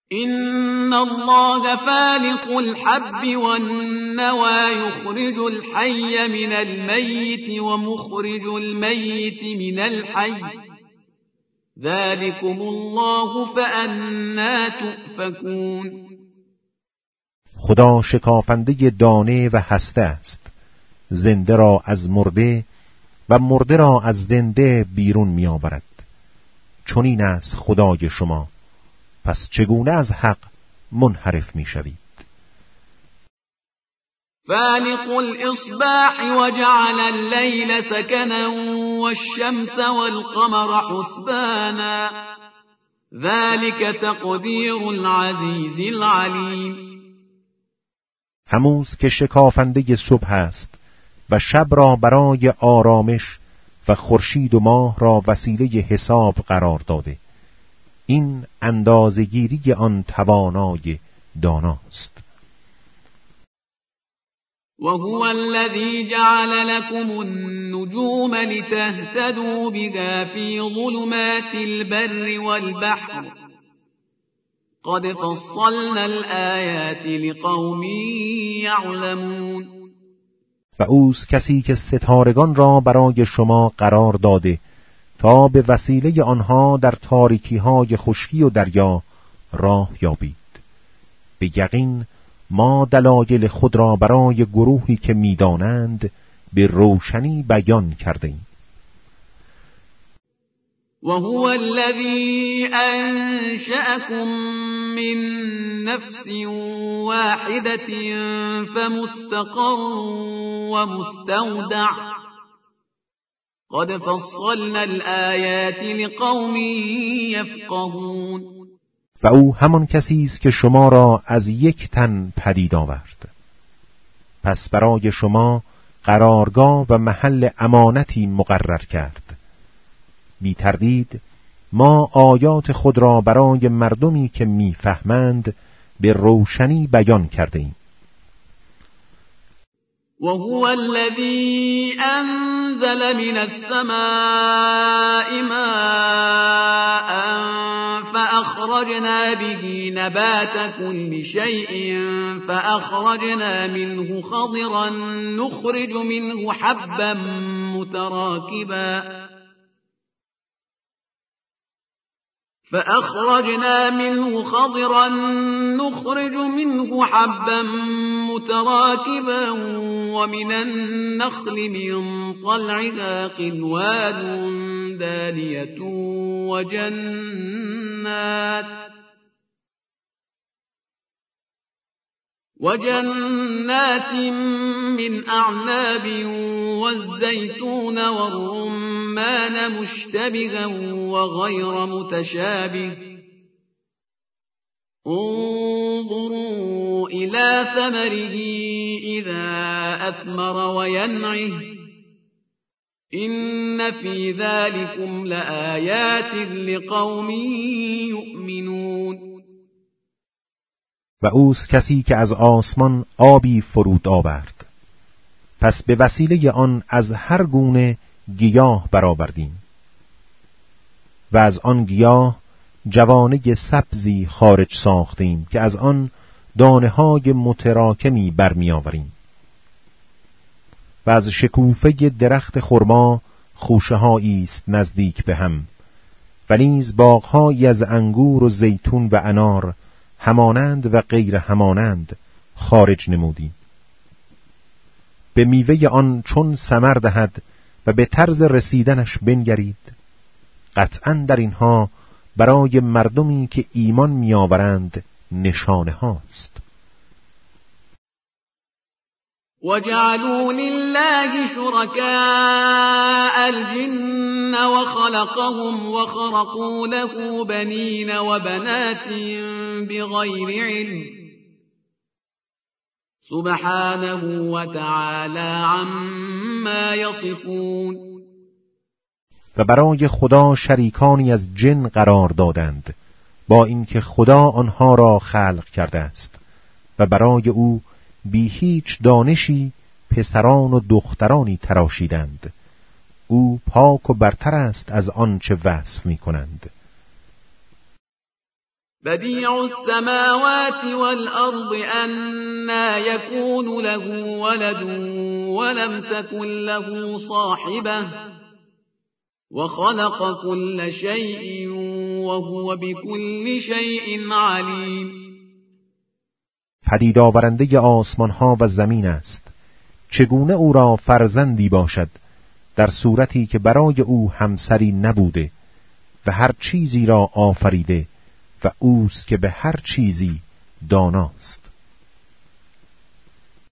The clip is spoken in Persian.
إن الله فالق الحب والنوى يخرج الحي من الميت ومخرج الميت من الحي ذلكم الله فأنا تؤفكون. خدا شکافنده دانه و هسته است، زنده را از مرده و مرده را از زنده بیرون می آورد. چنین است خدای شما، پس چگونه از حق منحرف می شوید؟ فالق الإصباح وجعل الليل سكنا والشمس والقمر حسبانا ذلك تقدیر العزیز العلیم. هموز که شکافنده صبح است و شب را برای آرامش و خورشید و ماه را وسیله حساب قرار داده، این اندازه‌گیری آن توانای داناست. وهو الذي جعل لكم النجوم لتهتدوا بها في ظلمات البر والبحر قد فصلنا الآیات لقوم یعلمون. و اوست کسی که ستارگان را برای شما قرار داده تا به وسیله آنها در تاریکی‌های خشکی و دریا راه یابید. به یقین ما دلایل خود را برای گروهی که می‌دانند به روشنی بیان کردیم. وهو الذي أنشأكم من نفس واحدة فمستقر ومستودع قد فصلنا الآیات لقوم یفقهون. و او همان کسی است که شما را از یک تن پدید آورد، پس برای شما قرارگاه و محل امانتی مقرر کرد. بی تردید ما آیات خود را برای مردمی که میفهمند به روشنی بیان کرده ایم. وهو الذي أنزل من السماء ماء فأخرجنا به نبات كل شيء فأخرجنا منه خضرا نخرج منه حبا متراكبا ومن النخل من طلعها قنوان دانية وجنات من أعناب والزيتون والرمان مشتبها وغير متشابه انظروا إلى ثمره إذا أثمر وينعه إن في ذلكم لآيات لقوم يؤمنون. و اوست کسی که از آسمان آبی فرود آورد، پس به وسیله آن از هر گونه گیاه برآوردیم و از آن گیاه جوانه سبزی خارج ساختیم که از آن دانه‌های متراکمی برمی آوریم و از شکوفه درخت خرما خوشه‌هایی است نزدیک به هم و نیز باغ‌هایی از انگور و زیتون و انار همانند و غیر همانند خارج نمودیم. به میوه آن چون ثمر دهد و به طرز رسیدنش بنگرید، قطعاً در اینها برای مردمی که ایمان می‌آورند نشانه هاست. وجعلوا لله شركاء الجن وخلقهم وخرقوا له بنين وبنات بغير علم سبحانه وتعالى عما يصفون. و برای خدا شریکانی از جن قرار دادند با اینکه خدا آنها را خلق کرده است و برای او بی هیچ دانشی پسران و دخترانی تراشیدند. او پاک و برتر است از آنچه وصف می کنند. بدیع السماوات والأرض أنى يكون له ولد ولم تكن له صاحبة وخلق كل شيء وهو بكل شيء علیم. پدید آورنده آسمان ها و زمین است. چگونه او را فرزندی باشد در صورتی که برای او همسری نبوده و هر چیزی را آفریده و اوست که به هر چیزی داناست.